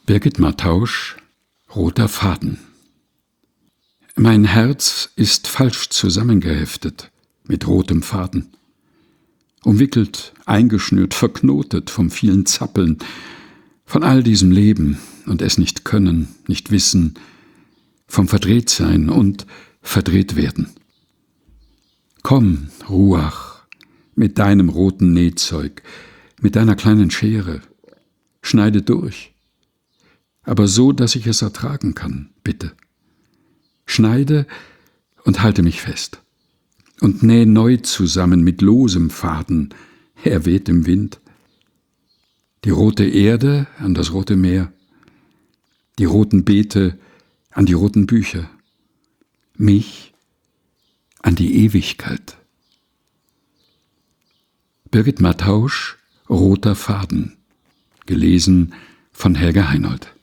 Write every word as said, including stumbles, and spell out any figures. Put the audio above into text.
Birgit Martausch, Roter Faden. Mein Herz ist falsch zusammengeheftet mit rotem Faden, umwickelt, eingeschnürt, verknotet vom vielen Zappeln, von all diesem Leben und es nicht können, nicht wissen, vom Verdrehtsein und verdreht werden. Komm, Ruach, mit deinem roten Nähzeug, mit deiner kleinen Schere, schneide durch, aber so, dass ich es ertragen kann, bitte. Schneide und halte mich fest und näh neu zusammen mit losem Faden, er weht im Wind. Die rote Erde an das rote Meer, die roten Beete an die roten Bücher, mich an die Ewigkeit. Birgit Martausch, Roter Faden, gelesen von Helga Heinold.